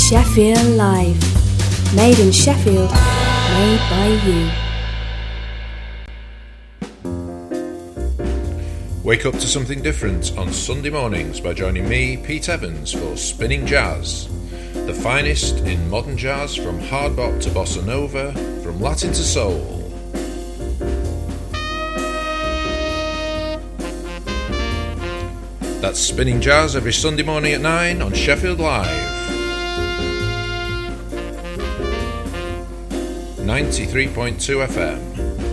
Sheffield Live. Made in Sheffield, made by you. Wake up to something different on Sunday mornings by joining me, Pete Evans, for Spinning Jazz. The finest in modern jazz, from hard bop to bossa nova, from Latin to soul. That's Spinning Jazz every Sunday morning at 9 on Sheffield Live. 93.2 FM.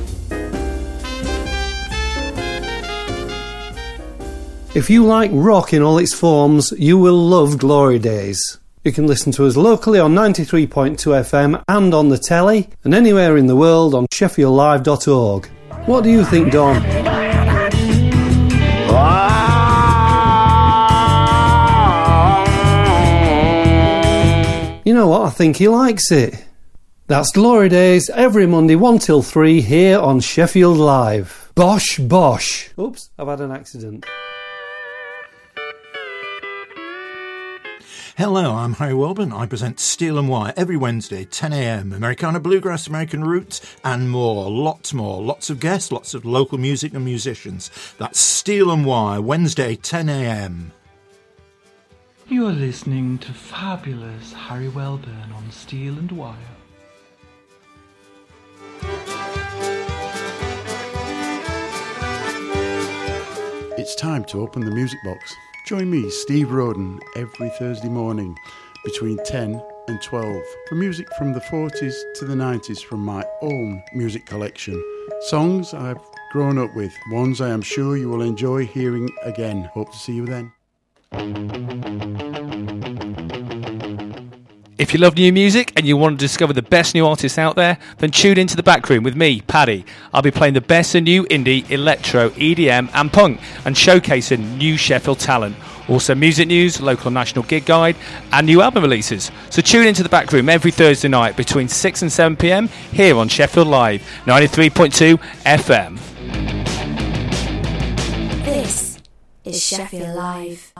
If you like rock in all its forms, you will love Glory Days. You can listen to us locally on 93.2 FM and on the telly, and anywhere in the world on sheffieldlive.org. What do you think, Don? You know what? I think he likes it. That's Glory Days every Monday 1 till 3 here on Sheffield Live. Bosh, bosh. Oops, I've had an accident. Hello, I'm Harry Welburn. I present Steel and Wire every Wednesday, 10 a.m. Americana Bluegrass, American Roots, and more. Lots of guests, lots of local music and musicians. That's Steel and Wire, Wednesday, 10 a.m. You are listening to fabulous Harry Welburn on Steel and Wire. It's time to open the music box. Join me, Steve Roden, every Thursday morning between 10 and 12 for music from the 40s to the 90s from my own music collection. Songs I've grown up with, ones I am sure you will enjoy hearing again. Hope to see you then. If you love new music and you want to discover the best new artists out there, then tune into The Back Room with me, Paddy. I'll be playing the best of new indie, electro, EDM and punk and showcasing new Sheffield talent. Also music news, local and national gig guide and new album releases. So tune into The Back Room every Thursday night between 6 and 7 p.m. here on Sheffield Live, 93.2 FM. This is Sheffield Live.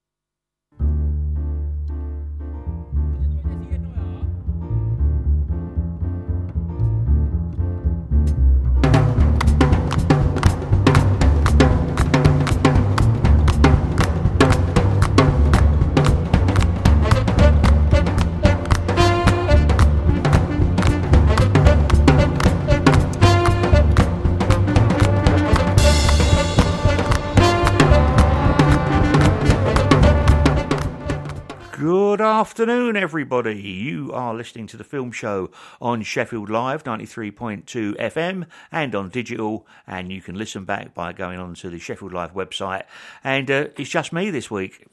Good afternoon, everybody. You are listening to the Film Show on Sheffield Live, 93.2 FM, and on digital. And you can listen back by going on to the Sheffield Live website. And it's just me this week.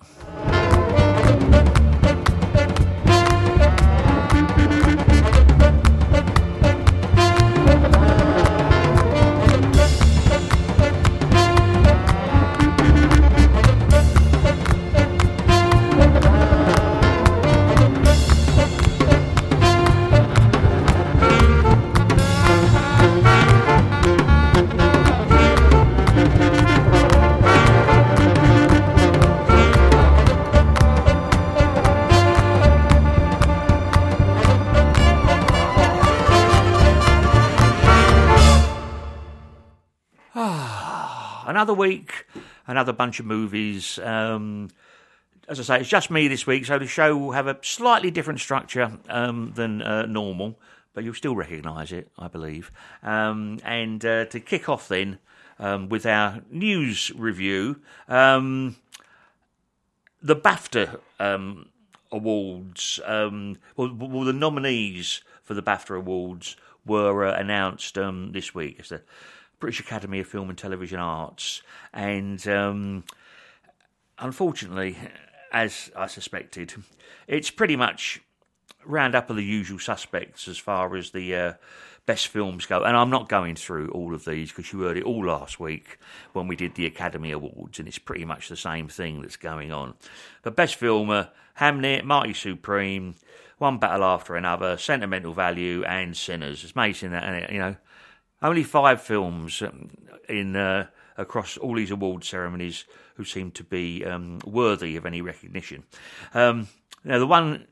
Another week, another bunch of movies. As I say, it's just me this week, so the show will have a slightly different structure than normal, but you'll still recognise it, I believe. And to kick off then with our news review, the BAFTA Awards, well, the nominees for the BAFTA Awards were announced this week. It's the British Academy of Film and Television Arts, and unfortunately, as I suspected, it's pretty much round up of the usual suspects as far as the best films go. And I'm not going through all of these because you heard it all last week when we did the Academy Awards, and it's pretty much the same thing that's going on. But best film, Hamnet, Marty Supreme, One Battle After Another, Sentimental Value, and Sinners. It's amazing that, you know, only 5 films in across all these award ceremonies who seem to be worthy of any recognition. Now, the one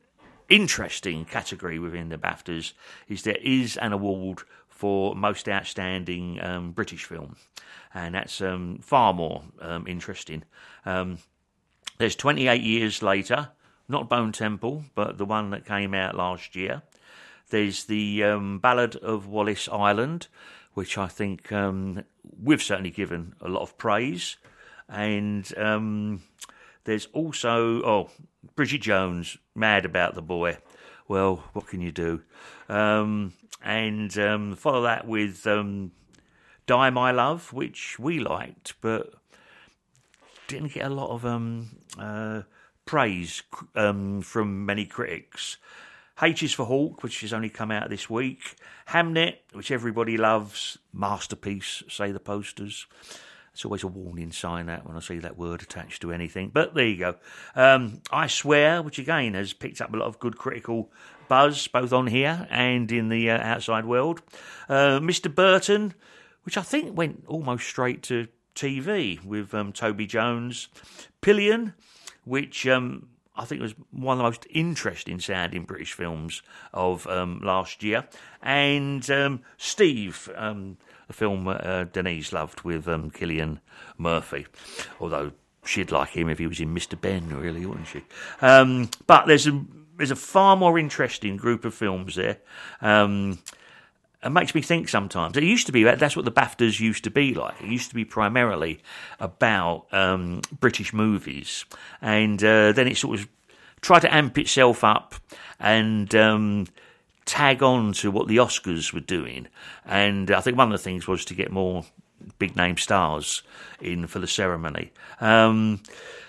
interesting category within the BAFTAs is there is an award for most outstanding British film, and that's far more interesting. There's 28 Years Later, not Bone Temple, but the one that came out last year. There's the Ballad of Wallace Island, which I think we've certainly given a lot of praise. And there's also, Bridget Jones, Mad About the Boy. Well, what can you do? And follow that with Die My Love, which we liked, but didn't get a lot of praise from many critics. H is for Hawk, which has only come out this week. Hamnet, which everybody loves. Masterpiece, say the posters. It's always a warning sign that when I see that word attached to anything. But there you go. I Swear, which again has picked up a lot of good critical buzz, both on here and in the outside world. Mr. Burton, which I think went almost straight to TV with Toby Jones. Pillion, which I think was one of the most interesting sounding British films of last year. And Steve, the film Denise loved with Cillian Murphy, although she'd like him if he was in Mr. Ben, really, wouldn't she? But there's a far more interesting group of films there. It makes me think sometimes. It used to be, that's what the BAFTAs used to be like. It used to be primarily about British movies. And then it sort of tried to amp itself up and tag on to what the Oscars were doing. And I think one of the things was to get more big-name stars in for the ceremony. And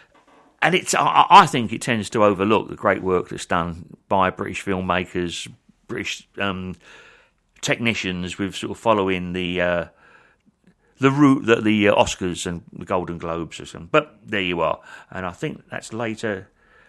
I think it tends to overlook the great work that's done by British filmmakers, British technicians with sort of following the route that the Oscars and the Golden Globes are. But there you are. And I think that's later.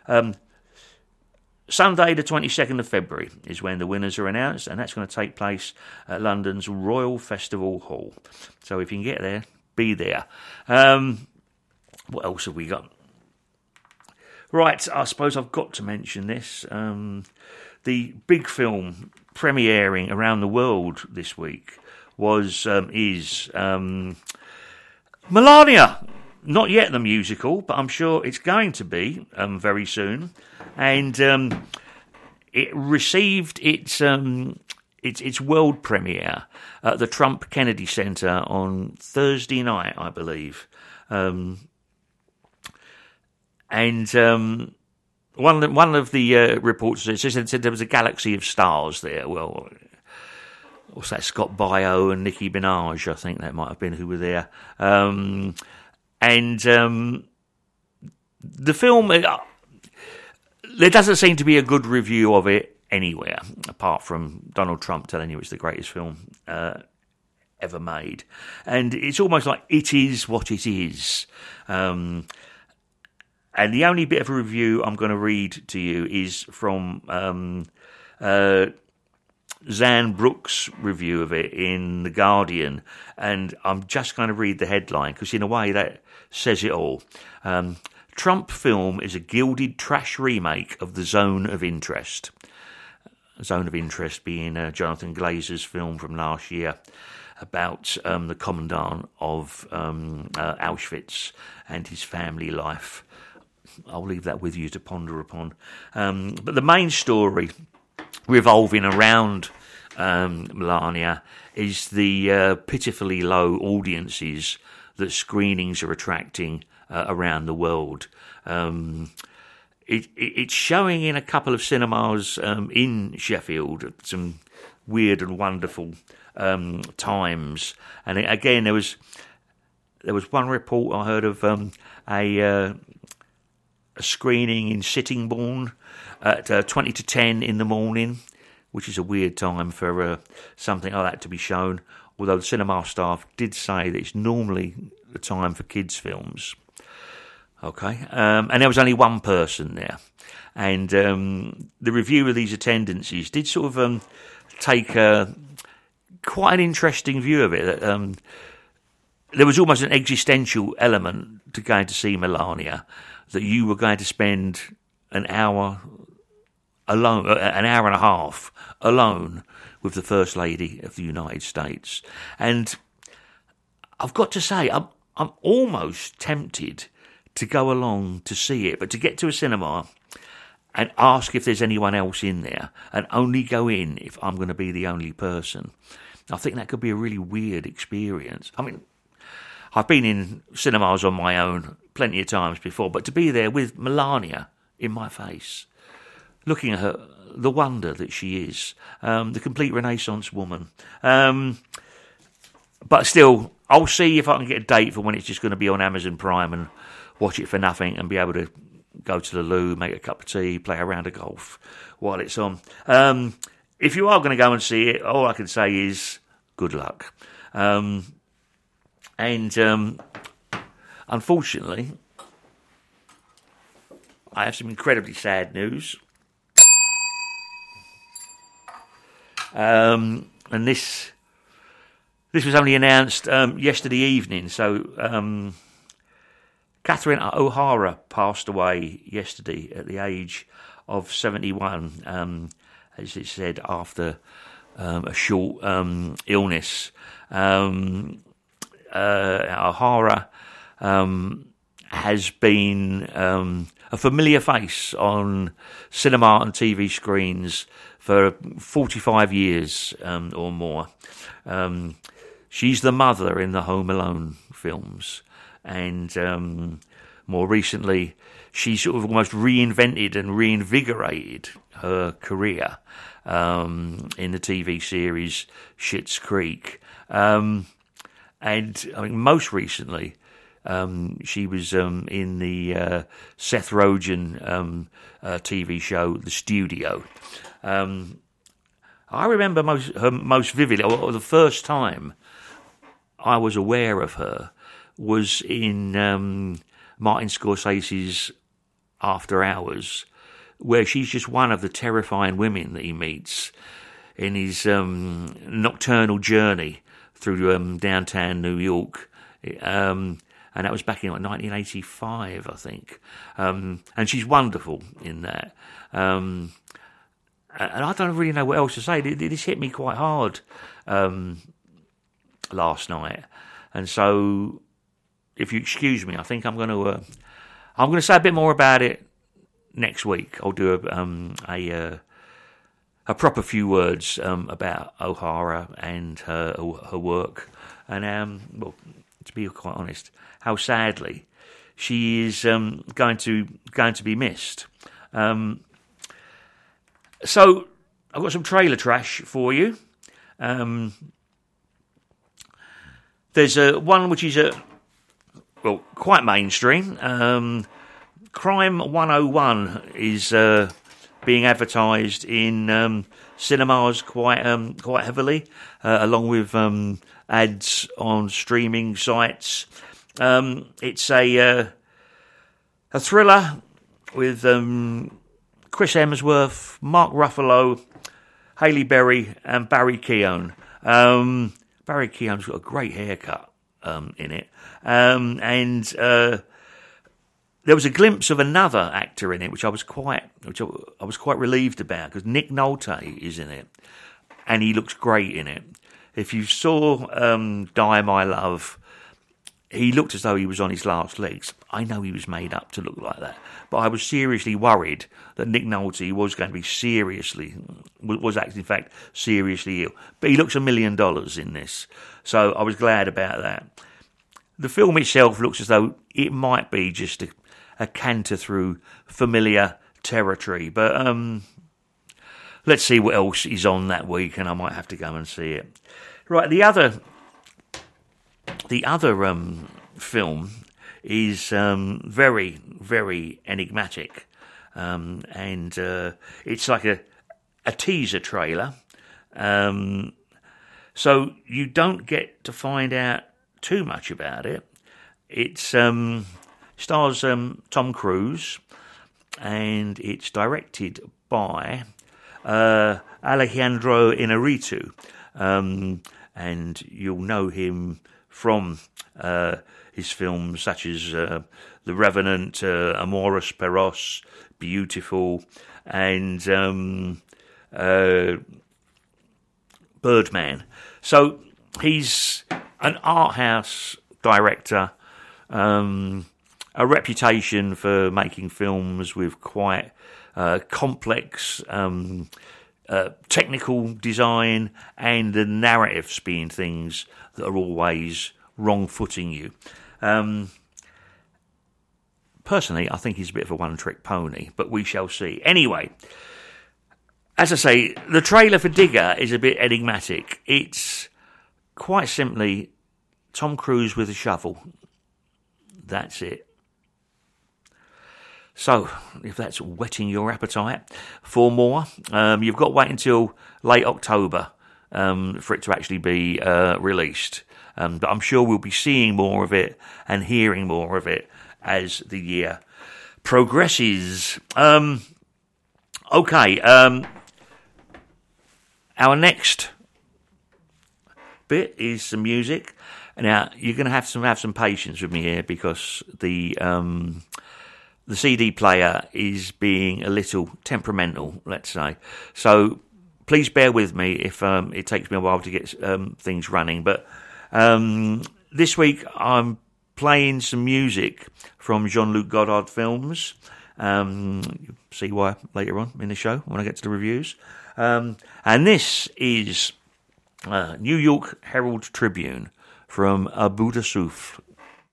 Sunday the 22nd of February is when the winners are announced, and that's going to take place at London's Royal Festival Hall. So if you can get there, be there. What else have we got? Right, I suppose I've got to mention this. The big film premiering around the world this week is Melania. Not yet the musical, but I'm sure it's going to be very soon. And it received its world premiere at the Trump Kennedy Center on Thursday night, I believe. And one of the reports said there was a galaxy of stars there. Well, what's that? Scott Baio and Nicki Minaj, I think that might have been who were there. The film, there doesn't seem to be a good review of it anywhere, apart from Donald Trump telling you it's the greatest film ever made. And it's almost like it is what it is. And the only bit of a review I'm going to read to you is from Zan Brooks' review of it in The Guardian. And I'm just going to read the headline, because in a way that says it all. Trump film is a gilded trash remake of The Zone of Interest. Zone of Interest being Jonathan Glazer's film from last year about the commandant of Auschwitz and his family life. I'll leave that with you to ponder upon. But the main story revolving around Melania is the pitifully low audiences that screenings are attracting around the world. It's showing in a couple of cinemas in Sheffield at some weird and wonderful times. And again, there was one report I heard of a screening in Sittingbourne at 20 to 10 in the morning, which is a weird time for something like that to be shown, although the cinema staff did say that it's normally the time for kids' films. Okay, and there was only one person there. And the review of these attendances did sort of take quite an interesting view of it. There was almost an existential element to going to see Melania, that you were going to spend an hour alone, an hour and a half alone with the First Lady of the United States. And I've got to say, I'm almost tempted to go along to see it, but to get to a cinema and ask if there's anyone else in there, and only go in if I'm going to be the only person, I think that could be a really weird experience. I mean, I've been in cinemas on my own plenty of times before, but to be there with Melania in my face, looking at her, the wonder that she is, the complete Renaissance woman. But still, I'll see if I can get a date for when it's just going to be on Amazon Prime and watch it for nothing and be able to go to the loo, make a cup of tea, play a round of golf while it's on. If you are going to go and see it, all I can say is good luck. Unfortunately, I have some incredibly sad news. And this was only announced yesterday evening. So Catherine O'Hara passed away yesterday at the age of 71, as it said, after a short illness. O'Hara has been a familiar face on cinema and TV screens for 45 years or more. She's the mother in the Home Alone films, and more recently she sort of almost reinvented and reinvigorated her career in the TV series Schitt's Creek. And I think most recently she was in the Seth Rogen TV show The Studio. I remember her most vividly, or the first time I was aware of her was in Martin Scorsese's After Hours, where she's just one of the terrifying women that he meets in his nocturnal journey through downtown New York. And that was back in 1985, I think. And she's wonderful in that. And I don't really know what else to say. This hit me quite hard last night. And so, if you excuse me, I think I'm going to say a bit more about it next week. I'll do a proper few words about O'Hara and her work. And, well, to be quite honest, how sadly she is going to be missed. So I've got some trailer trash for you. There's one which is quite mainstream. Crime 101 is being advertised in cinemas quite heavily, along with ads on streaming sites. It's a thriller with Chris Hemsworth, Mark Ruffalo, Halle Berry, and Barry Keoghan. Barry Keoghan's got a great haircut in it, and there was a glimpse of another actor in it, which I was quite relieved about, because Nick Nolte is in it, and he looks great in it. If you saw Die My Love, he looked as though he was on his last legs. I know he was made up to look like that, but I was seriously worried that Nick Nolte was going to be was actually in fact seriously ill. But he looks $1 million in this, so I was glad about that. The film itself looks as though it might be just a canter through familiar territory, but let's see what else is on that week, and I might have to go and see it. Right, the other film is very, very enigmatic, and it's like a teaser trailer, so you don't get to find out too much about it. It stars Tom Cruise, and it's directed by Alejandro Inarritu, and you'll know him from his films such as The Revenant, Amores Perros, Beautiful, and Birdman. So he's an art house director, a reputation for making films with quite complex technical design, and the narratives being things that are always wrong-footing you. Personally, I think he's a bit of a one-trick pony, but we shall see. Anyway, as I say, the trailer for Digger is a bit enigmatic. It's quite simply Tom Cruise with a shovel. That's it. So, if that's whetting your appetite for more, you've got to wait until late October for it to actually be released. But I'm sure we'll be seeing more of it and hearing more of it as the year progresses. Okay, our next bit is some music. Now, you're going to have some patience with me here, because the CD player is being a little temperamental, let's say. So please bear with me if it takes me a while to get things running. But this week I'm playing some music from Jean-Luc Godard films. You'll see why later on in the show when I get to the reviews. And this is New York Herald Tribune from A Bout de Souffle.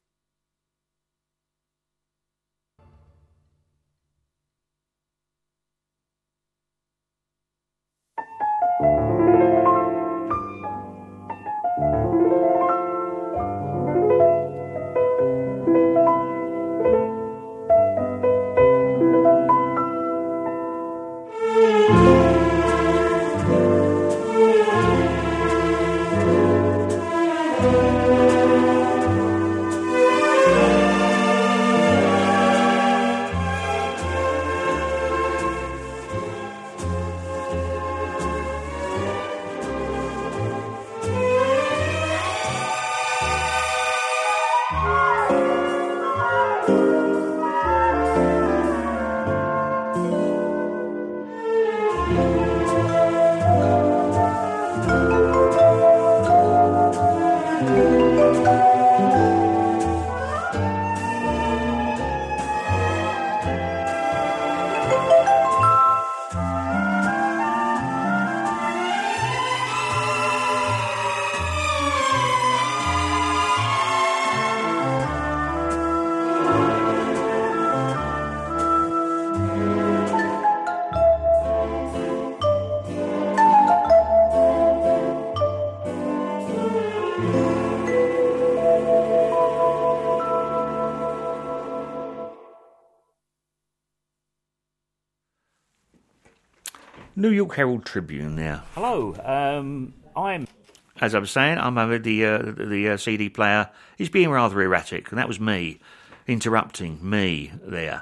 New York Herald Tribune now. Hello, I'm, as I was saying, I'm over the CD player. He's being rather erratic, and that was me interrupting me there.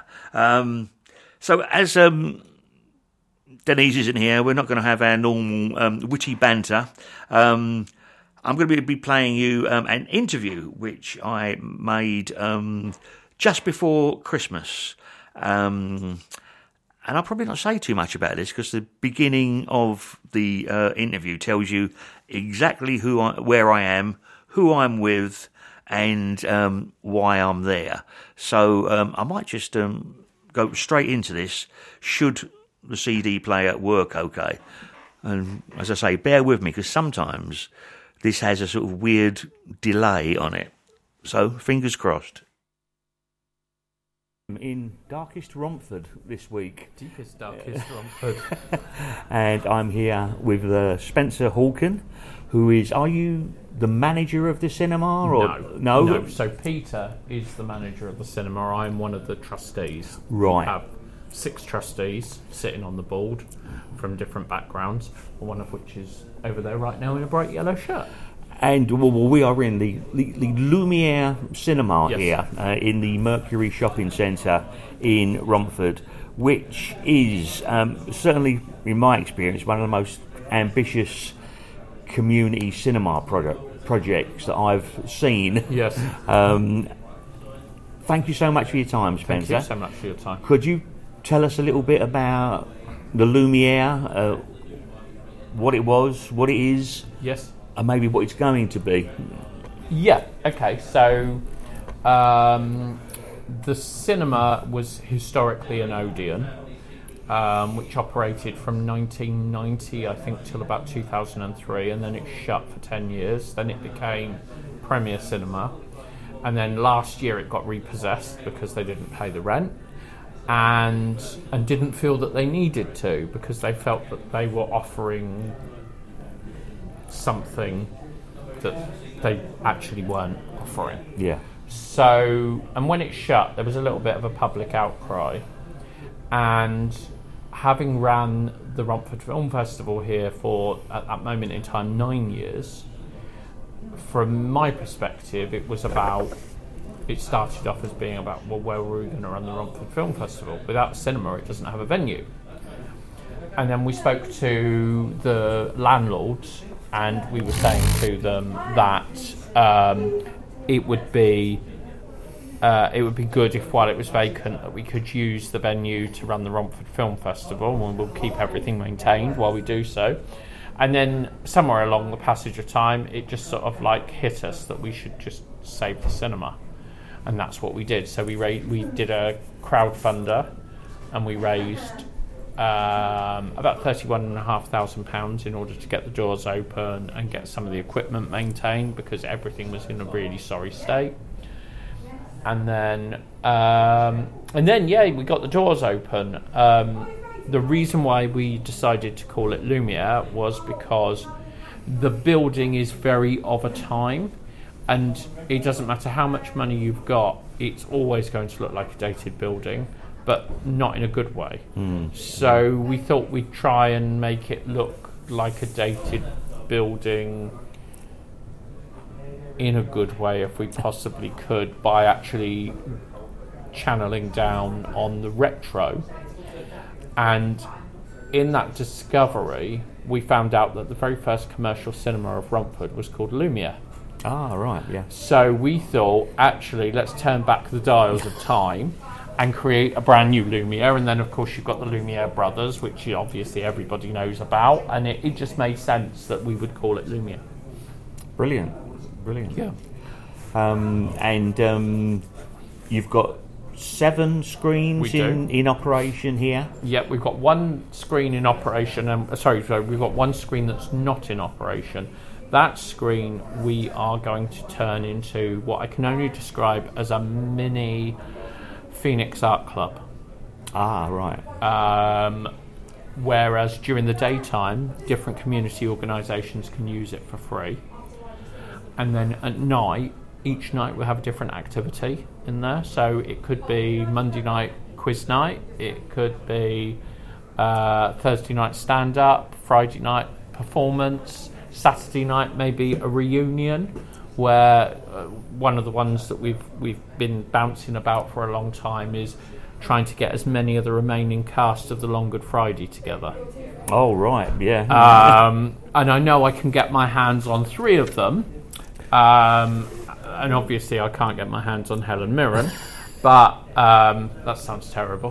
So as Denise isn't here, we're not going to have our normal witty banter. I'm going to be playing you an interview which I made just before Christmas. And I'll probably not say too much about this, because the beginning of the interview tells you exactly where I am, who I'm with, and why I'm there. So I might just go straight into this, should the CD player work okay. And as I say, bear with me, because sometimes this has a sort of weird delay on it. So fingers crossed. In darkest Romford this week. Deepest, darkest Romford. And I'm here with Spencer Hawken, who is... Are you the manager of the cinema? Or No. So Peter is the manager of the cinema. I'm one of the trustees. Right. We have 6 trustees sitting on the board from different backgrounds, one of which is over there right now in a bright yellow shirt. And we are in the Lumiere Cinema Yes. here in the Mercury Shopping Centre in Romford, which is certainly, in my experience, one of the most ambitious community cinema projects that I've seen. Yes. Thank you so much for your time, Spencer. Thank you so much for your time. Could you tell us a little bit about the Lumiere, what it was, what it is, Yes. and maybe what it's going to be. Yeah. Okay. So, the cinema was historically an Odeon, which operated from 1990, I think, till about 2003, and then it shut for 10 years. Then it became Premier Cinema, and then last year it got repossessed because they didn't pay the rent, and didn't feel that they needed to, because they felt that they were offering something that they actually weren't offering. Yeah. So, and when it shut, there was a little bit of a public outcry, and having ran the Romford Film Festival here for, at that moment in time, 9 years, from my perspective, it started off as being about, well, where were we going to run the Romford Film Festival? Without cinema, it doesn't have a venue. And then we spoke to the landlords, and we were saying to them that it would be good if, while it was vacant, that we could use the venue to run the Romford Film Festival, and we'll keep everything maintained while we do so. And then somewhere along the passage of time, it just sort of like hit us that we should just save the cinema, and that's what we did. So we did a crowdfunder, and we raised about £31,500 in order to get the doors open and get some of the equipment maintained, because everything was in a really sorry state. And then we got the doors open. The reason why we decided to call it Lumiere was because the building is very of a time, and it doesn't matter how much money you've got, it's always going to look like a dated building, but not in a good way. So we thought we'd try and make it look like a dated building in a good way if we possibly could, by actually channeling down on the retro. And in that discovery, we found out that the very first commercial cinema of Romford was called Lumiere. Ah, right, yeah. So we thought, actually, let's turn back the dials of time and create a brand new Lumiere. And then, of course, you've got the Lumiere brothers, which obviously everybody knows about, and it just made sense that we would call it Lumiere. Brilliant. Yeah. And you've got 7 screens in operation here? Yeah, we've got one screen in operation. We've got one screen that's not in operation. That screen we are going to turn into what I can only describe as a mini Phoenix Art Club. Ah, right. Whereas during the daytime, different community organisations can use it for free. And then at night, each night we'll have a different activity in there. So it could be Monday night quiz night, it could be Thursday night stand-up, Friday night performance, Saturday night maybe a reunion, where one of the ones that we've been bouncing about for a long time is trying to get as many of the remaining cast of the Long Good Friday together. Oh, right, yeah. And I know I can get my hands on 3 of them. And obviously I can't get my hands on Helen Mirren, but that sounds terrible.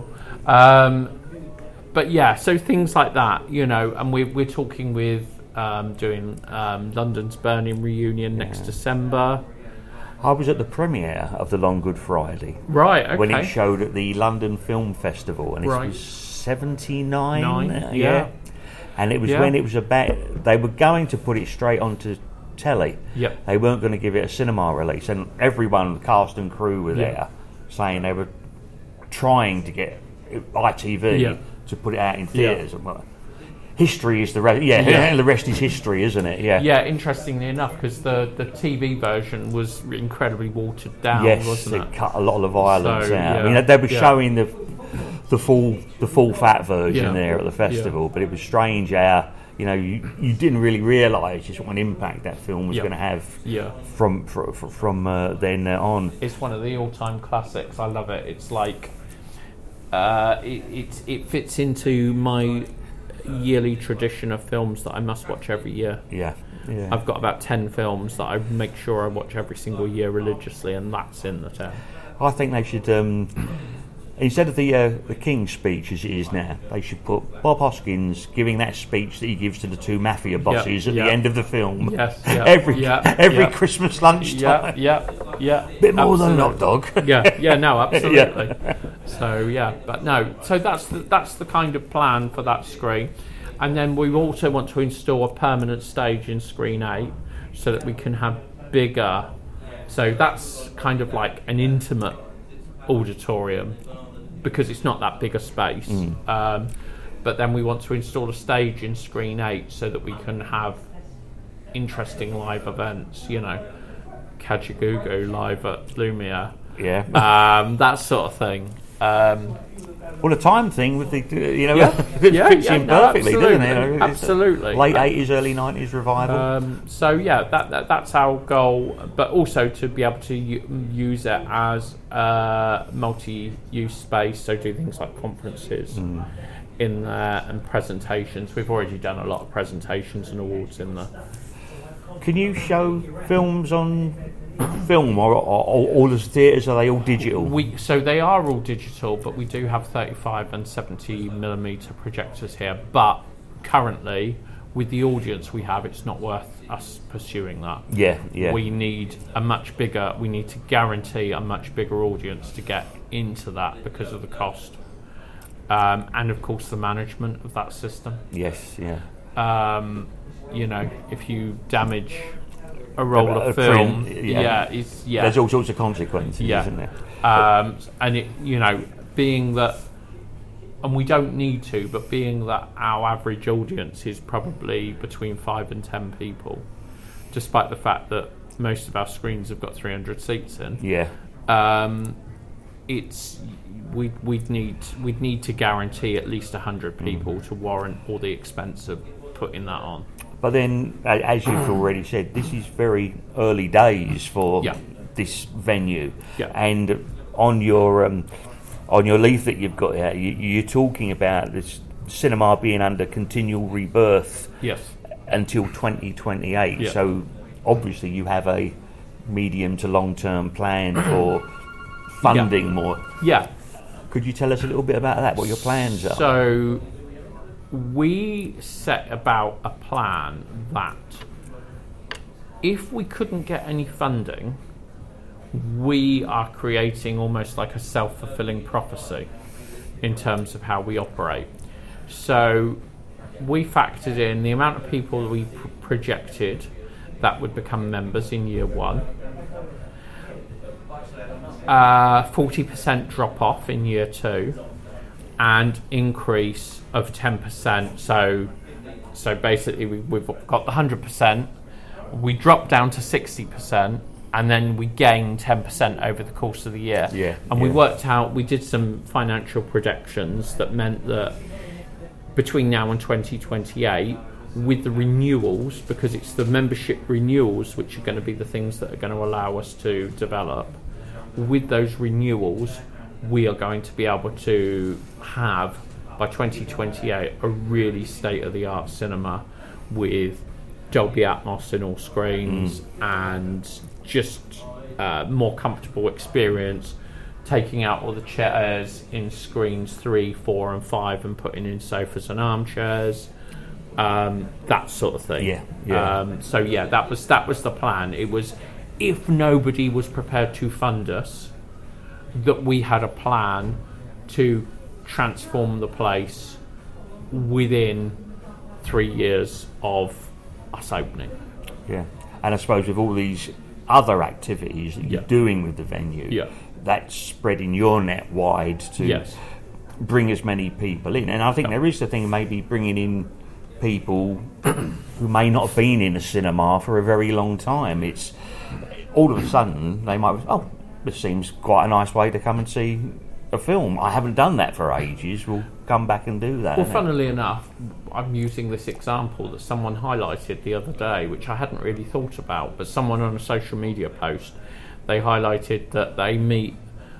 But yeah, so things like that, you know, and we're talking with doing London's Burning reunion next December. I was at the premiere of the Long Good Friday. Right, okay. When it showed at the London Film Festival, and it was 79. Yeah. And it was when it was about, they were going to put it straight onto telly. Yep. They weren't going to give it a cinema release, and everyone, the cast and crew, were there saying they were trying to get ITV to put it out in theatres. History is the rest. The rest is history, isn't it? Yeah. Interestingly enough, because the TV version was incredibly watered down, wasn't it? Yes, they cut a lot of the violence out. I mean, they were showing the full fat version there at the festival, but it was strange how, you know, you didn't really realise just what an impact that film was going to have from then on. It's one of the all-time classics. I love it. It's like it fits into my yearly tradition of films that I must watch every year. Yeah. I've got about 10 films that I make sure I watch every single year religiously, and that's in the 10. I think they should instead of the King's speech as it is now, they should put Bob Hoskins giving that speech that he gives to the two mafia bosses at the end of the film. Yes, every Christmas lunchtime. Bit more than a hot dog. No, absolutely. So that's the kind of plan for that screen. And then we also want to install a permanent stage in Screen 8 so that we can have bigger. So that's kind of like an intimate auditorium because it's not that big a space. But then we want to install a stage in Screen 8 so that we can have interesting live events, Kajagoogoo live at Lumiere. That sort of thing. Well, the time thing with the, fits in perfectly, doesn't it? Absolutely. Late 80s, early 90s revival. That's our goal, but also to be able to use it as multi-use space, so do things like conferences in there and presentations. We've already done a lot of presentations and awards in there. Can you show films on film or all the theatres? Are they all digital? So they are all digital, but we do have 35 and 70mm projectors here. But currently, with the audience we have, it's not worth us pursuing that. We need we need to guarantee a much bigger audience to get into that because of the cost. And of course the management of that system. If you damage a roll of film, there's all sorts of consequences, isn't there? And it, being that, and we don't need to, but being that our average audience is probably between 5 and 10 people, despite the fact that most of our screens have got 300 seats in. We'd need to guarantee at least 100 people to warrant all the expense of putting that on. But then, as you've already said, this is very early days for this venue. And on your leaflet you've got here, you're talking about this cinema being under continual rebirth until 2028. So obviously you have a medium to long-term plan for funding more. Could you tell us a little bit about that, what your plans are? So we set about a plan that if we couldn't get any funding, we are creating almost like a self-fulfilling prophecy in terms of how we operate. So we factored in the amount of people we projected that would become members in year one, 40% drop off in year two, and increase of 10%. So basically we've got the 100%, we drop down to 60%, and then we gain 10% over the course of the year. We worked out, we did some financial projections that meant that between now and 2028, with the renewals, because it's the membership renewals which are going to be the things that are going to allow us to develop, with those renewals we are going to be able to have, by 2028, a really state-of-the-art cinema with Dolby Atmos in all screens and just more comfortable experience, taking out all the chairs in screens 3, 4 and 5 and putting in sofas and armchairs, that sort of thing. That was the plan. It was, if nobody was prepared to fund us, that we had a plan to transform the place within 3 years of us opening. And I suppose with all these other activities that you're doing with the venue, that's spreading your net wide to bring as many people in. And I think there is the thing, maybe bringing in people who may not have been in a cinema for a very long time. It's all of a sudden they might, this seems quite a nice way to come and see a film. I haven't done that for ages. We'll come back and do that. Well, funnily enough, I'm using this example that someone highlighted the other day, which I hadn't really thought about, but someone on a social media post, they highlighted that they meet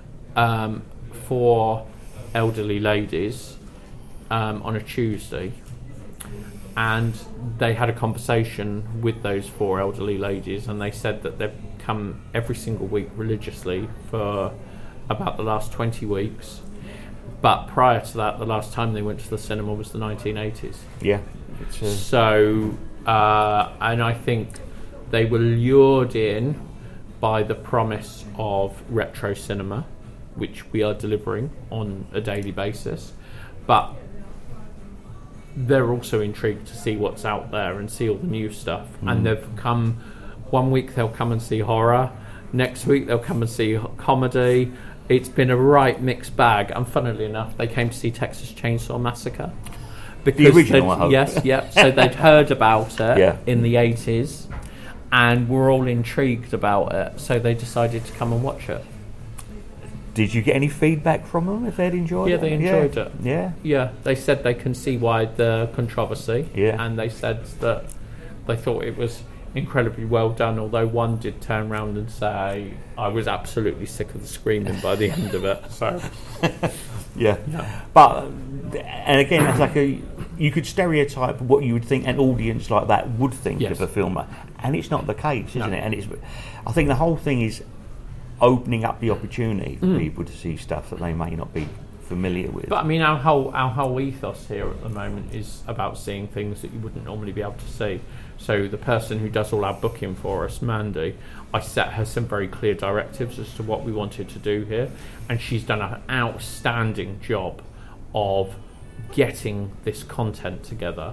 4 elderly ladies on a Tuesday, and they had a conversation with those 4 elderly ladies, and they said that they've come every single week religiously for about the last 20 weeks. But prior to that, the last time they went to the cinema was the 1980s. Yeah. So, and I think they were lured in by the promise of retro cinema, which we are delivering on a daily basis. But they're also intrigued to see what's out there and see all the new stuff. And they've come, one week they'll come and see horror, next week they'll come and see comedy. It's been a right mixed bag, and funnily enough, they came to see Texas Chainsaw Massacre. Because the original, I hope. Yes, yep. So they'd heard about it in the 80s, and were all intrigued about it, so they decided to come and watch it. Did you get any feedback from them if they'd enjoyed it? Yeah, they enjoyed it. Yeah? Yeah, they said they can see why the controversy. Yeah. And they said that they thought it was incredibly well done, although one did turn around and say, I was absolutely sick of the screaming by the end of it. So, yeah. But, and again, it's like you could stereotype what you would think an audience like that would think of a film, and it's not the case, isn't it? And I think the whole thing is opening up the opportunity for people to see stuff that they may not be familiar with. But I mean, our whole ethos here at the moment is about seeing things that you wouldn't normally be able to see. So the person who does all our booking for us, Mandy, I set her some very clear directives as to what we wanted to do here, and she's done an outstanding job of getting this content together.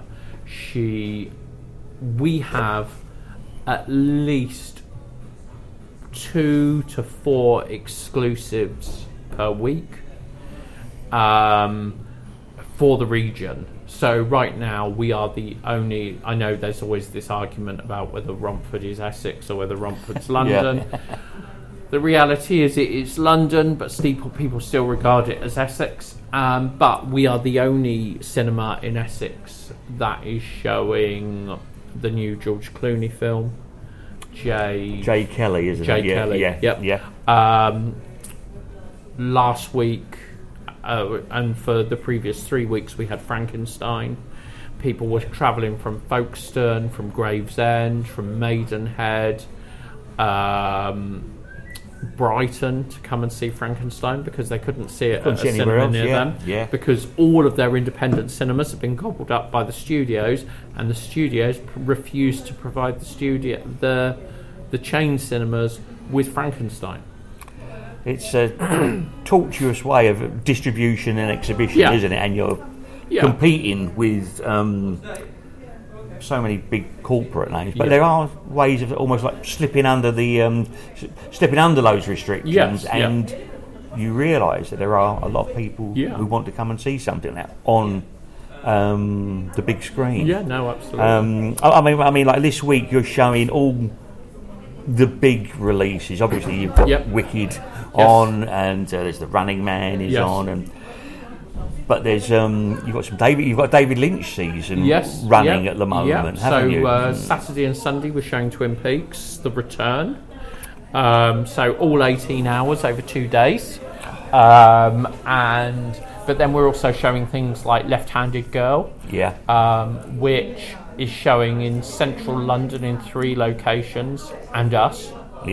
We have at least 2 to 4 exclusives per week for the region. So right now we are the only, I know there's always this argument about whether Romford is Essex or whether Romford's London. The reality is it is London, but people still regard it as Essex. But we are the only cinema in Essex that is showing the new George Clooney film. Jay Kelly, isn't it? Jay Kelly, yeah. Last week, and for the previous 3 weeks, we had Frankenstein. People were travelling from Folkestone, from Gravesend, from Maidenhead, Brighton to come and see Frankenstein because they couldn't see it at a cinema near them. Yeah. Because all of their independent cinemas have been gobbled up by the studios, and the studios refused to provide the chain cinemas with Frankenstein. It's a tortuous way of distribution and exhibition, isn't it? And you're competing with so many big corporate names, but there are ways of almost like slipping under those restrictions, and you realise that there are a lot of people who want to come and see something now on the big screen. Yeah, no, absolutely. I mean, like this week you're showing all the big releases. Obviously, you've got Wicked on, and there's The Running Man is on, but there's you've got David Lynch season running at the moment, haven't you? Saturday and Sunday we're showing Twin Peaks: The Return. So all 18 hours over 2 days, but then we're also showing things like Left-Handed Girl, which is showing in central London in 3 locations, and us.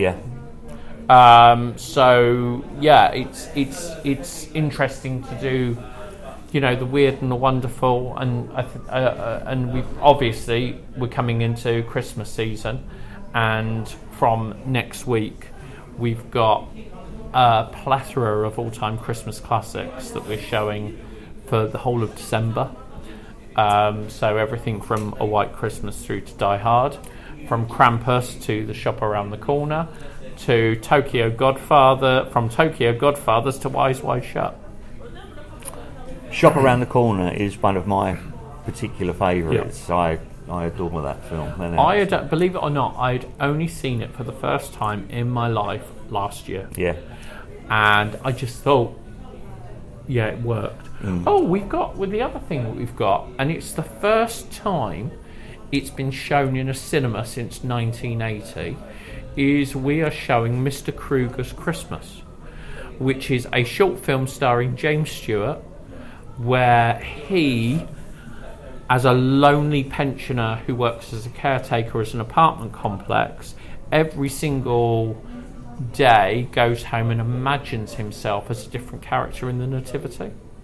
It's interesting to do, the weird and the wonderful, and we're coming into Christmas season, and from next week we've got a plethora of all-time Christmas classics that we're showing for the whole of December. So everything from A White Christmas through to Die Hard, from Krampus to The Shop Around the Corner, to Tokyo Godfather, from Tokyo Godfathers to Eyes Wide Shut. Shop Around the Corner is one of my particular favourites. I adore that film. Believe it or not, I'd only seen it for the first time in my life last year. Yeah. And I just thought, it worked. The other thing that we've got, and it's the first time it's been shown in a cinema since 1980, is we are showing Mr. Kruger's Christmas, which is a short film starring James Stewart, where he, as a lonely pensioner who works as a caretaker as an apartment complex, every single day goes home and imagines himself as a different character in the Nativity.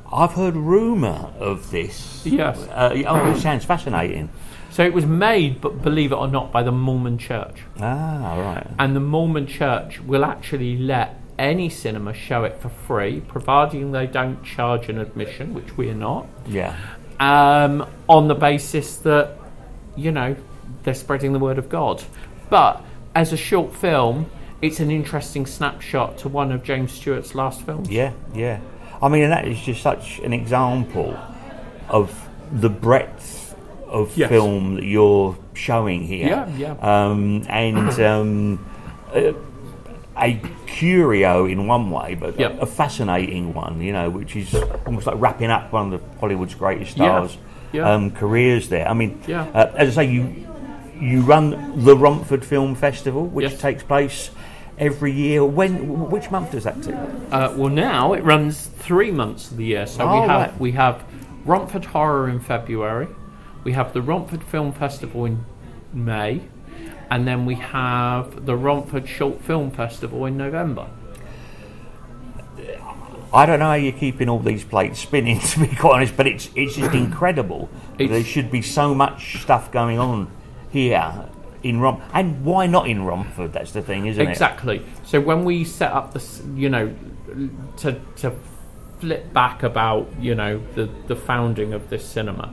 I've heard rumour of this. Yes. It sounds fascinating. So it was made, but believe it or not, by the Mormon Church. Ah, right. And the Mormon Church will actually let any cinema show it for free, providing they don't charge an admission, which we are not. Yeah. On the basis that, they're spreading the word of God. But as a short film, it's an interesting snapshot to one of James Stewart's last films. Yeah, yeah. I mean, and that is just such an example of the breadth of film that you're showing here. A curio in one way, but a fascinating one, which is almost like wrapping up one of the Hollywood's greatest stars' careers there. I mean, as I say, you run the Romford Film Festival, which takes place every year. Which month does that take? Well, now it runs 3 months of the year. So we have Romford Horror in February, we have the Romford Film Festival in May, and then we have the Romford Short Film Festival in November. I don't know how you're keeping all these plates spinning, to be quite honest, but it's just incredible. There should be so much stuff going on here in Romford. And why not in Romford? That's the thing, isn't it? Exactly. So when we set up this, to flip back about, the founding of this cinema,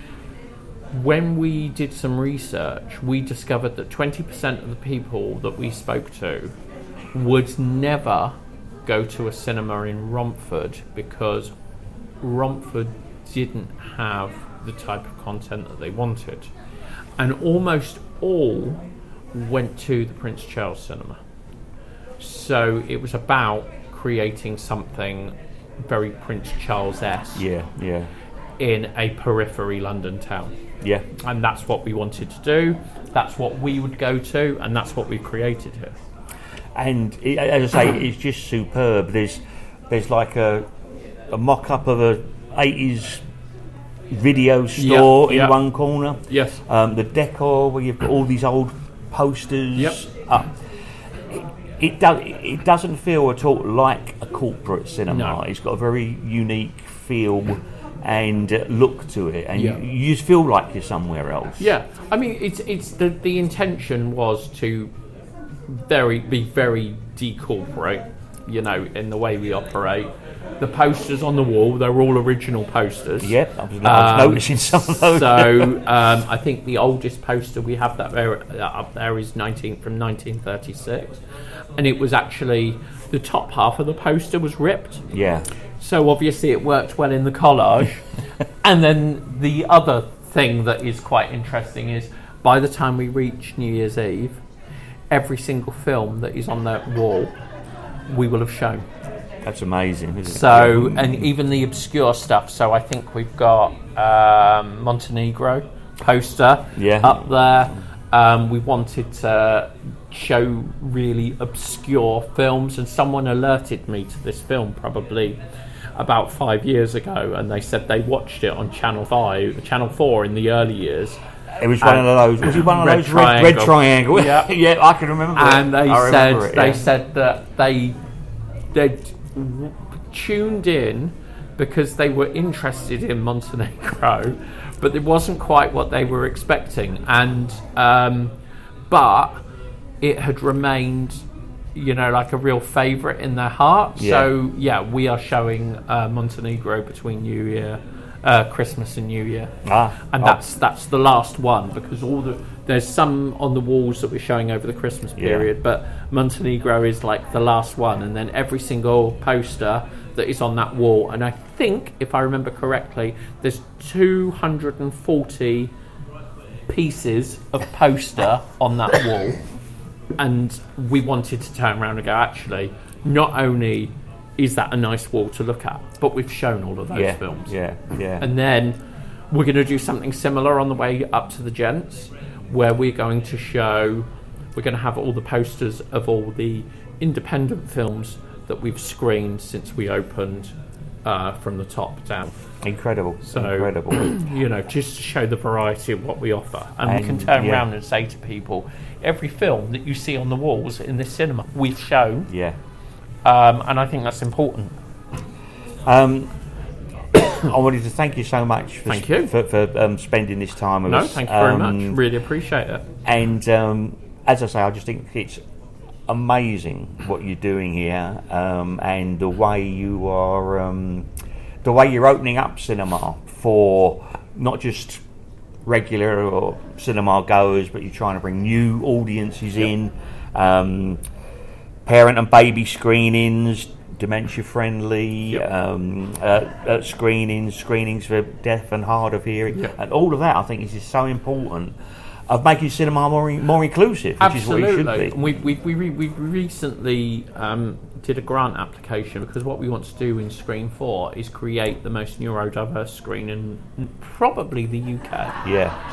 when we did some research, we discovered that 20% of the people that we spoke to would never go to a cinema in Romford because Romford didn't have the type of content that they wanted. And almost all went to the Prince Charles Cinema. So it was about creating something very Prince Charles-esque in a periphery London town. Yeah. And that's what we wanted to do, that's what we would go to, and that's what we've created here. And as I say, it's just superb. There's like a mock-up of a 80s video store in one corner. Yes. The decor where you've got all these old posters up. It doesn't feel at all like a corporate cinema. No. It's got a very unique feel and look to it, and you just feel like you're somewhere else. Yeah, I mean, it's the intention was to be very decorporate, in the way we operate. The posters on the wall, they're all original posters. Yep, I was noticing some of those. So I think the oldest poster we have up there is from 1936, and it was actually the top half of the poster was ripped. Yeah. So obviously it worked well in the collage. And then the other thing that is quite interesting is by the time we reach New Year's Eve, every single film that is on that wall we will have shown. That's amazing, isn't it? So, and even the obscure stuff. So I think we've got Montenegro poster up there. We wanted to show really obscure films, and someone alerted me to this film probably about 5 years ago, and they said they watched it on Channel 4 in the early years. It was one of those. Was it one of those red triangle? Yeah, yeah, I can remember. And they said that they'd tuned in because they were interested in Montenegro, but it wasn't quite what they were expecting, and but it had remained, like a real favourite in their heart. Yeah. So we are showing Montenegro between New Year, Christmas and New Year, and that's the last one, because there's some on the walls that we're showing over the Christmas period, but Montenegro is like the last one, and then every single poster that is on that wall, and I think, if I remember correctly, there's 240 pieces of poster on that wall, and we wanted to turn around and go, actually, not only is that a nice wall to look at, but we've shown all of those films. Yeah. And then we're going to do something similar on the way up to the Gents, where we're going to have all the posters of all the independent films that we've screened since we opened, from the top down. Incredible. Just to show the variety of what we offer. And we can turn around and say to people, every film that you see on the walls in this cinema, we've shown. Yeah. And I think that's important. I wanted to thank you so much for, for spending this time with us. No, thank you very much. Really appreciate it. And as I say, I just think it's amazing what you're doing here, and the way you are, the way you're opening up cinema for not just regular or cinema goers, but you're trying to bring new audiences in, parent and baby screenings, dementia friendly screenings for deaf and hard of hearing, and all of that I think is just so important of making cinema more inclusive, which is what it should be. We recently did a grant application because what we want to do in Screen 4 is create the most neurodiverse screen in probably the UK.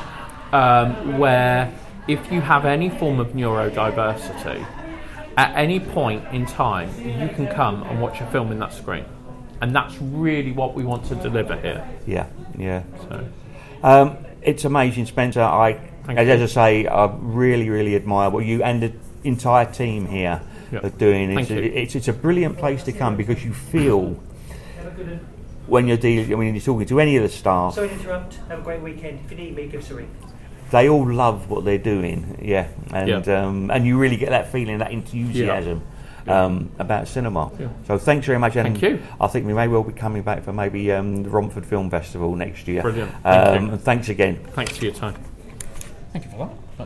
Where if you have any form of neurodiversity, at any point in time, you can come and watch a film in that screen. And that's really what we want to deliver here. So. It's amazing, Spencer. As I say, I really, really admire what you and the entire team here are doing. It's a brilliant place to come because you feel when you're talking to any of the staff. Sorry to interrupt. Have a great weekend. If you need me, give us a ring. They all love what they're doing, and you really get that feeling, that enthusiasm about cinema. So thanks very much, and thank you. I think we may well be coming back for maybe the Romford Film Festival next year. Brilliant. And thanks again. Thanks for your time. Thank you for that.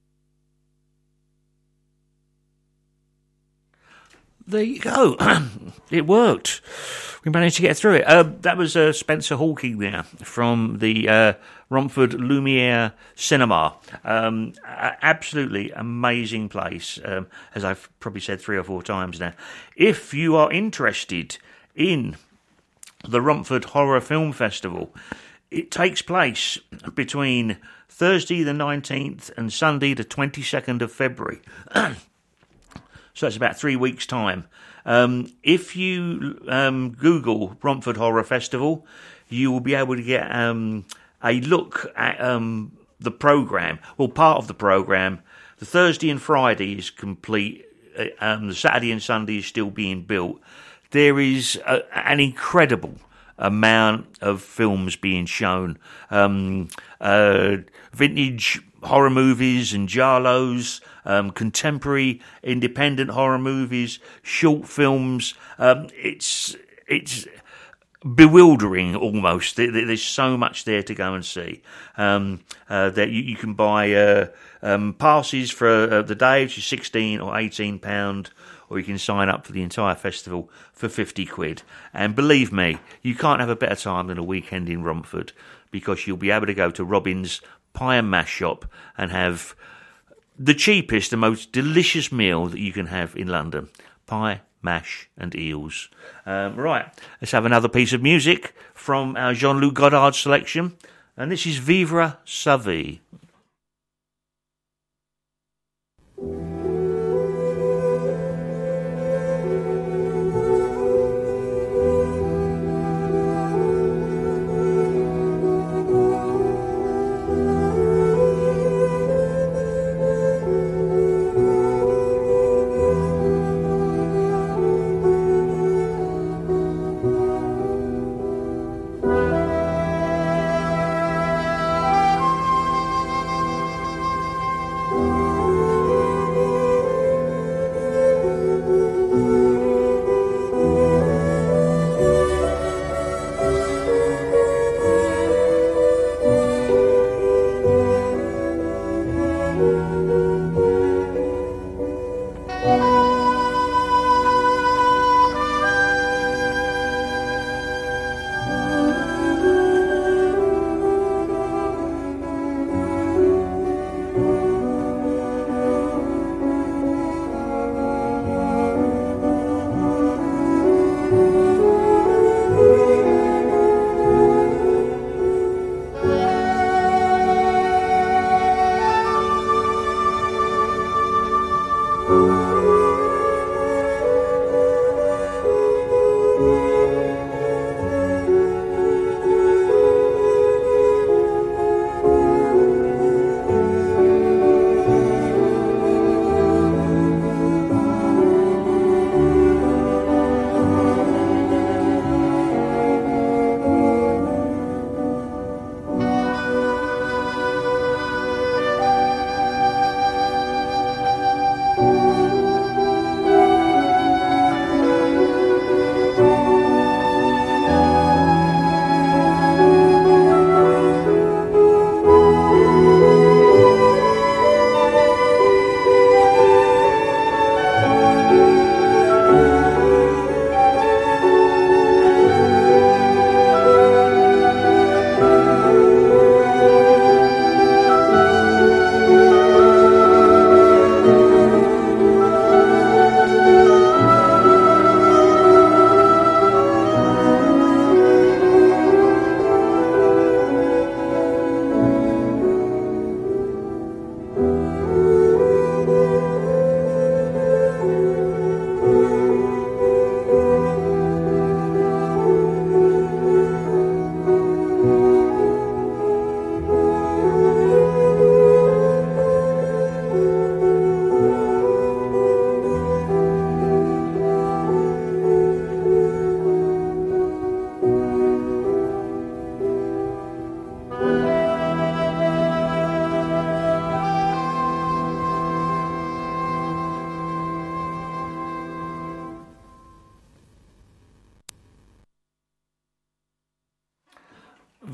There you go. It worked. We managed to get through it. That was Spencer Hawking there from the Romford Lumiere Cinema. Absolutely amazing place, as I've probably said 3 or 4 times now. If you are interested in the Romford Horror Film Festival, it takes place between Thursday the 19th and Sunday the 22nd of February. So that's about 3 weeks' time. If you Google Romford Horror Festival, you will be able to get a look at the programme. Well, part of the programme. The Thursday and Friday is complete. The Saturday and Sunday is still being built. There is an incredible amount of films being shown. Vintage horror movies and giallos, contemporary independent horror movies, short films. It's bewildering almost. There's so much there to go and see. That you can buy passes for the day, which is £16 or £18, or you can sign up for the entire festival for £50. And believe me, you can't have a better time than a weekend in Romford, because you'll be able to go to Robin's Pie and Mash shop and have the cheapest and most delicious meal that you can have in London. Pie, mash and eels. Right, let's have another piece of music from our Jean-Luc Godard selection, and this is Vivre sa vie.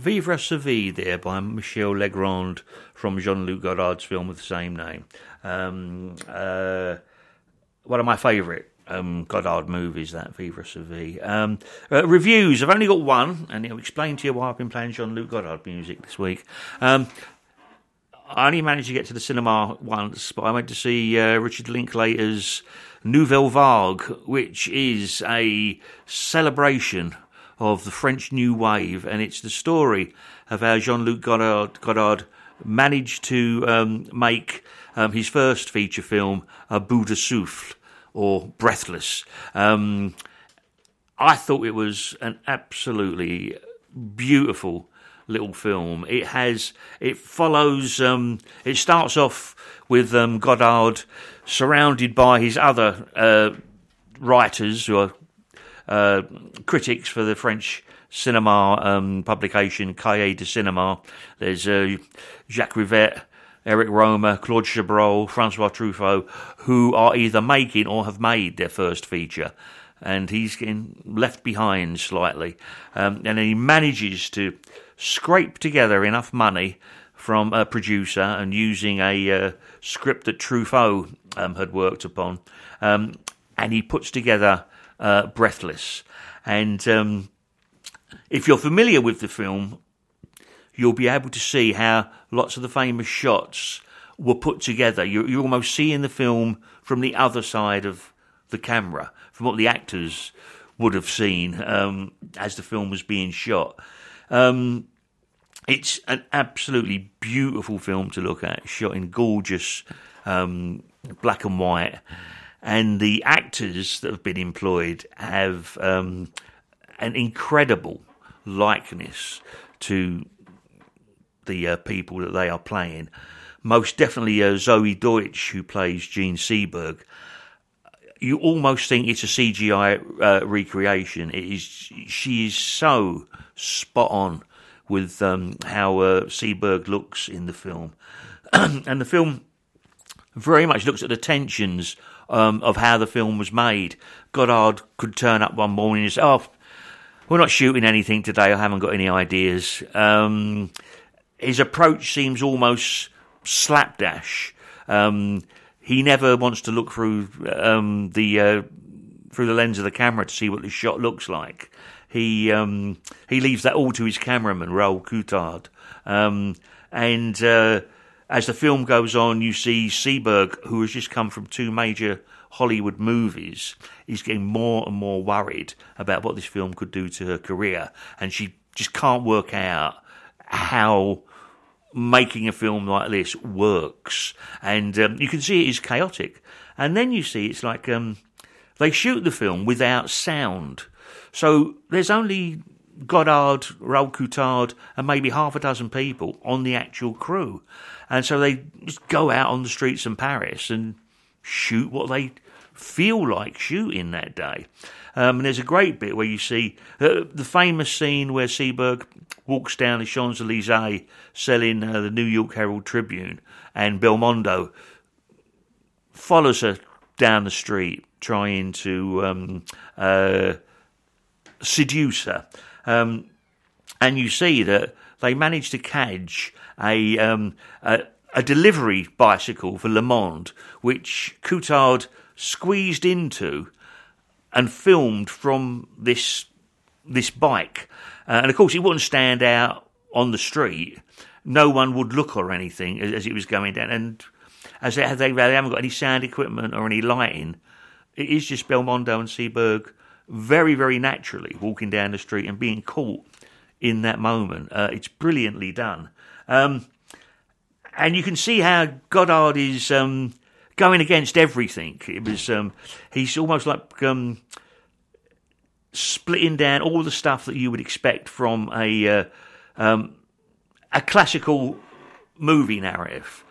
Vivre sa vie there by Michel Legrand from Jean-Luc Godard's film of the same name. One of my favourite Godard movies, that Vivre sa vie. Reviews, I've only got one, and it'll explain to you why I've been playing Jean-Luc Godard music this week. I only managed to get to the cinema once, but I went to see Richard Linklater's Nouvelle Vague, which is a celebration of the French New Wave, and it's the story of how Jean-Luc Godard managed to make his first feature film, A Bout de Souffle, or Breathless. I thought it was an absolutely beautiful little film. It follows, it starts off with Godard surrounded by his other writers who are critics for the French cinema publication Cahiers de Cinema. There's Jacques Rivette, Eric Romer, Claude Chabrol, Francois Truffaut, who are either making or have made their first feature. And he's getting left behind slightly. And then he manages to scrape together enough money from a producer and using a script that Truffaut had worked upon. And he puts together Breathless. And if you're familiar with the film, you'll be able to see how lots of the famous shots were put together. You're almost seeing the film from the other side of the camera, from what the actors would have seen as the film was being shot. It's an absolutely beautiful film to look at, shot in gorgeous black and white. And the actors that have been employed have an incredible likeness to the people that they are playing. Most definitely Zoe Deutsch, who plays Jean Seberg. You almost think it's a CGI recreation. She is so spot on with how Seberg looks in the film. And the film very much looks at the tensions of how the film was made. Godard could turn up one morning and say, "Oh, we're not shooting anything today. I haven't got any ideas." His approach seems almost slapdash. He never wants to look through the lens of the camera to see what the shot looks like. He leaves that all to his cameraman, Raoul Coutard. And as the film goes on, you see Seberg, who has just come from 2 major Hollywood movies, is getting more and more worried about what this film could do to her career. And she just can't work out how making a film like this works. And you can see it is chaotic. And then you see it's like they shoot the film without sound. So there's only Godard, Raoul Coutard, and maybe half a dozen people on the actual crew. And so they just go out on the streets in Paris and shoot what they feel like shooting that day. And there's a great bit where you see the famous scene where Seberg walks down the Champs-Élysées selling the New York Herald Tribune, and Belmondo follows her down the street trying to seduce her. And you see that they managed to catch a delivery bicycle for Le Monde, which Coutard squeezed into and filmed from this bike. And of course, it wouldn't stand out on the street. No one would look or anything as it was going down. And as they haven't got any sound equipment or any lighting, it is just Belmondo and Seberg very, very naturally walking down the street and being caught in that moment. It's brilliantly done. And you can see how Godard is going against everything. It was he's almost like splitting down all the stuff that you would expect from a classical movie narrative.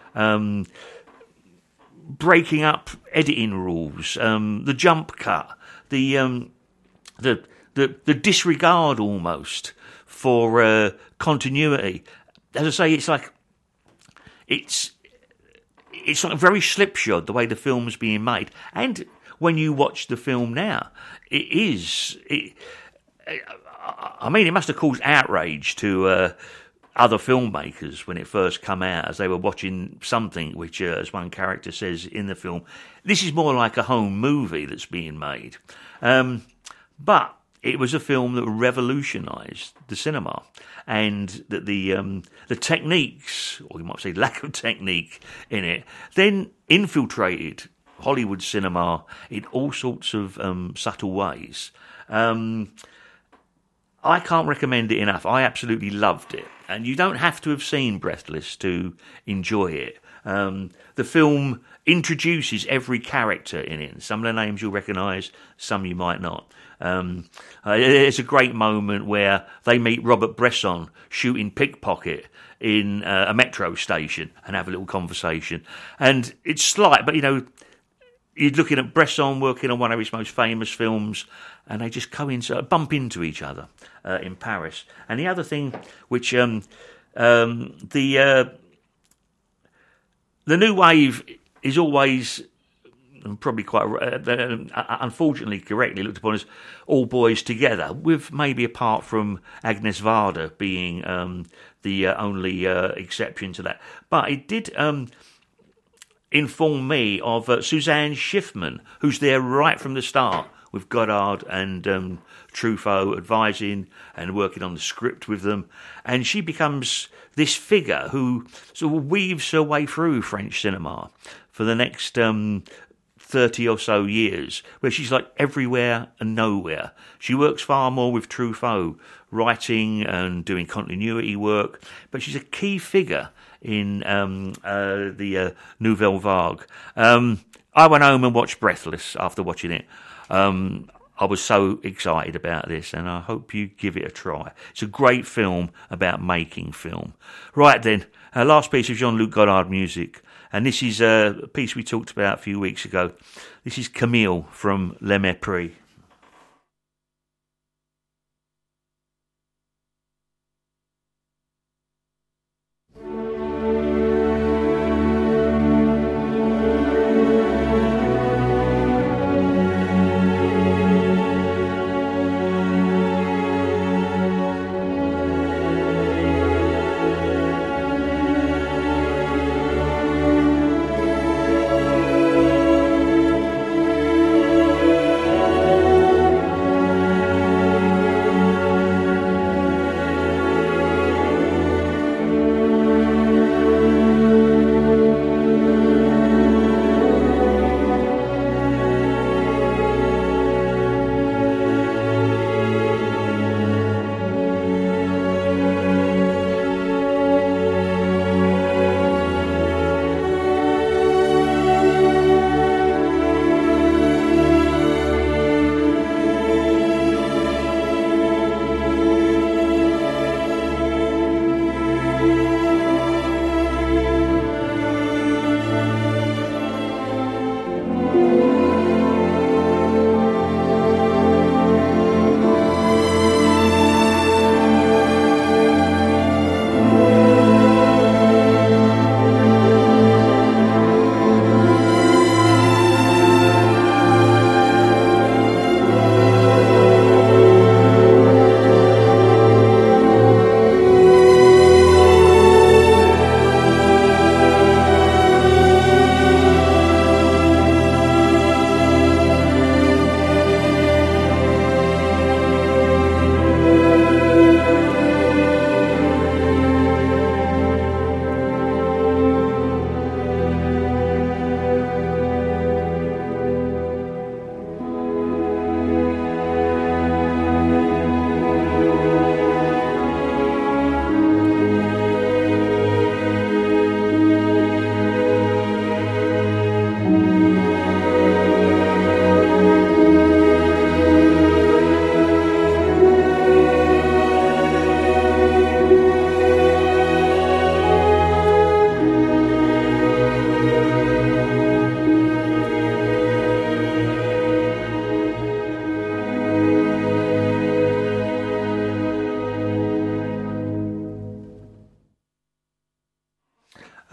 Breaking up editing rules, the jump cut, the disregard almost for continuity. As I say, it's like very slipshod the way the film's being made. And when you watch the film now, I mean, it must have caused outrage to other filmmakers when it first come out, as they were watching something which, as one character says in the film, this is more like a home movie that's being made. But it was a film that revolutionised the cinema, and that the techniques, or you might say lack of technique in it, then infiltrated Hollywood cinema in all sorts of subtle ways. I can't recommend it enough. I absolutely loved it. And you don't have to have seen Breathless to enjoy it. The film introduces every character in it. Some of the names you'll recognise, some you might not. It's a great moment where they meet Robert Bresson shooting pickpocket in a metro station and have a little conversation. And it's slight, but, you know, you're looking at Bresson working on one of his most famous films, and they just bump into each other in Paris. And the other thing, which the new wave is always, probably quite unfortunately correctly looked upon as all boys together, with maybe apart from Agnes Varda being the only exception to that. But it did inform me of Suzanne Schiffman, who's there right from the start, with Godard and Truffaut advising and working on the script with them. And she becomes this figure who sort of weaves her way through French cinema for the next 30 or so years, where she's like everywhere and nowhere. She works far more with Truffaut, writing and doing continuity work, but she's a key figure in the Nouvelle Vague. I went home and watched Breathless after watching it. I was so excited about this, and I hope you give it a try. It's a great film about making film. Right then, our last piece of Jean-Luc Godard music, and this is a piece we talked about a few weeks ago. This is Camille from Le Mépris.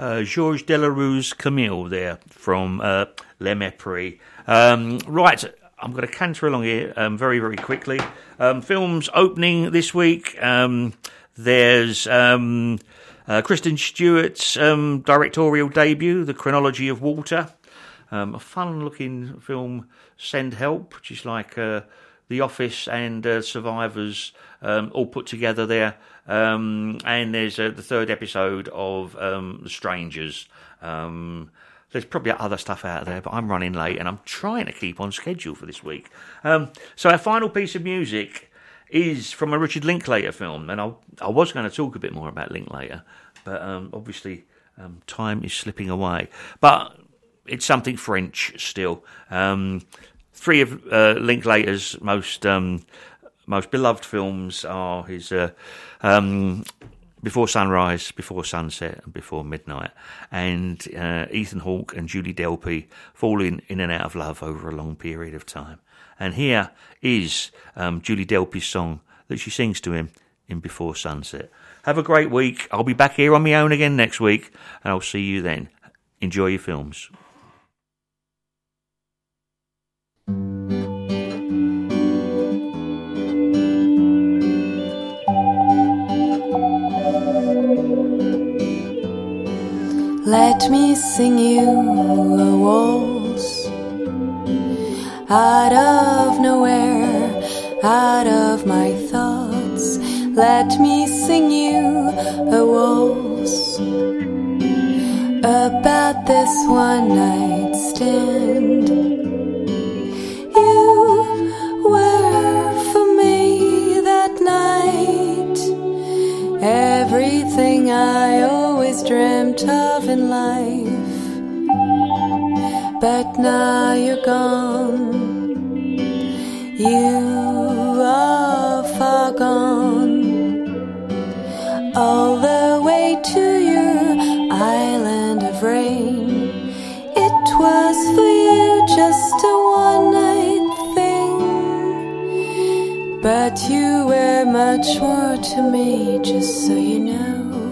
Georges Delaroux's Camille there from Le Mépris. Right, I'm going to canter along here very, very quickly. Films opening this week. There's Kristen Stewart's directorial debut, The Chronology of Water. A fun-looking film, Send Help, which is like The Office and Survivors all put together there. And there's the third episode of The Strangers. There's probably other stuff out there, but I'm running late and I'm trying to keep on schedule for this week. So our final piece of music is from a Richard Linklater film, and I was going to talk a bit more about Linklater, but obviously time is slipping away. But it's something French still. Three of Linklater's most beloved films are his Before Sunrise, Before Sunset, and Before Midnight. And Ethan Hawke and Julie Delpy falling in and out of love over a long period of time. And here is Julie Delpy's song that she sings to him in Before Sunset. Have a great week. I'll be back here on my own again next week, and I'll see you then. Enjoy your films. Let me sing you a waltz out of nowhere, out of my thoughts. Let me sing you a waltz about this one night stand. You were for me that night everything I always dreamt of in life, but now you're gone, you are far gone, all the way to your island of rain. It was for you just a one-night thing, but you were much more to me, just so you know.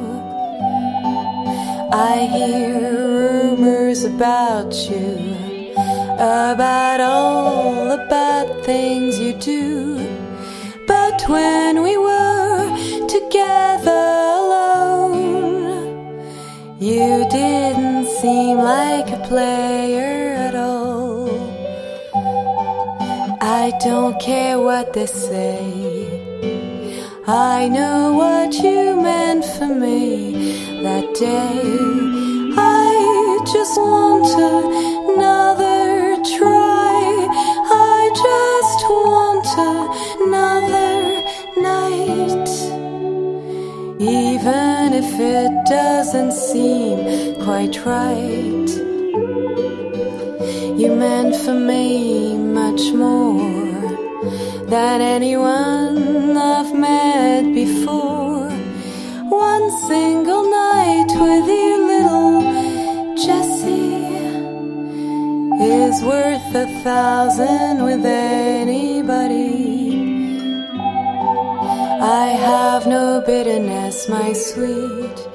I hear rumors about you, about all the bad things you do, but when we were together alone, you didn't seem like a player at all. I don't care what they say, I know what you meant for me that day. I just want another try, I just want another night, even if it doesn't seem quite right. You meant for me much more than anyone I've met before. One single night with you, little Jessie, is worth 1,000 with anybody. I have no bitterness, my sweet,